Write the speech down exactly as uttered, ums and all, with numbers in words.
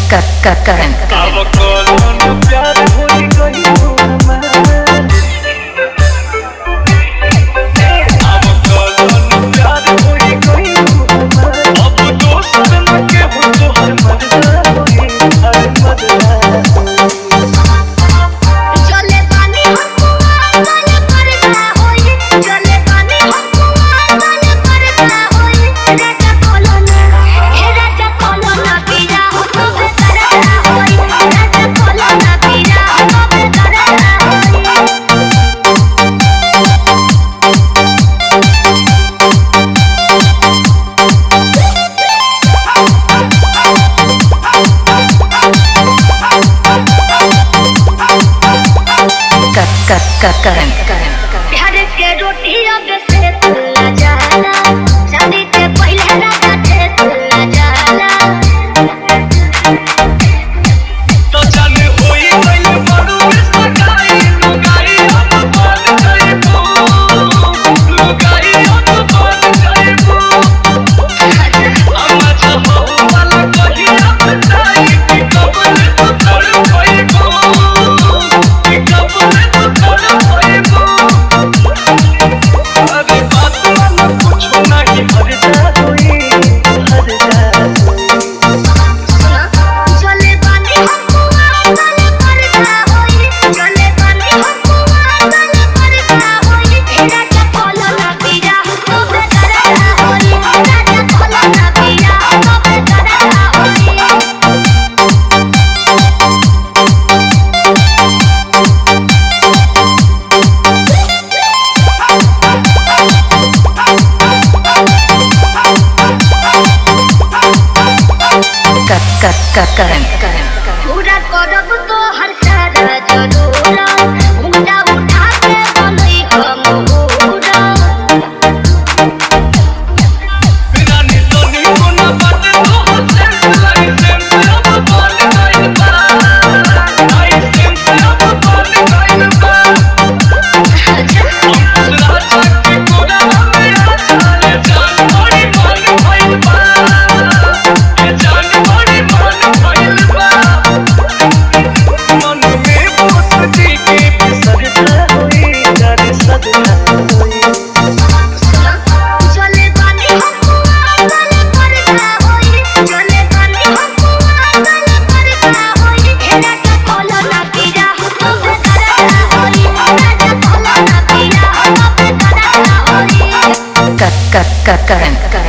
प्यार के रोटी अब से तुला जाला शादी से पहले राजा से तुला जाला तो जाने होई गइल बड़ू सगाई लुगाई हम बोल जाइबू लुगाई हम बोल जाइबू अम्मा चाहो वाला कही अब जाई कि कबल तो तड़ होइबू कि कबल तो तड़ होइबू अरे बात वाला कुछ नहीं हर जा होई हर जा चले बानी हमको वाले परदा होई चले बानी हमको वाले परदा होई राजा कोलो ना पिया तो बेदरदा होई राजा कोलो ना पिया तो बेदरदा होई पूरा करब तो हर सारा जरूरत घुंघटा उठा के बोलई हम पूरा रानी सोनी कोना बात तो हंसे लाइसेंस अब बोल गइल बा लाइसेंस अब बोल गइल बा राजा के पूरा मेरा चाले जान बड़ी मन भइल बा ए जान बड़ी मन भइल बा मन में बसती के बिसरता होई डर सदना होई चले बानी हमको वाले परदा होई चले बानी हमको वाले परदा होई राजा कोलो ना पिया तो बेदरदा होई राजा कोलो ना पिया तो बेदरदा होई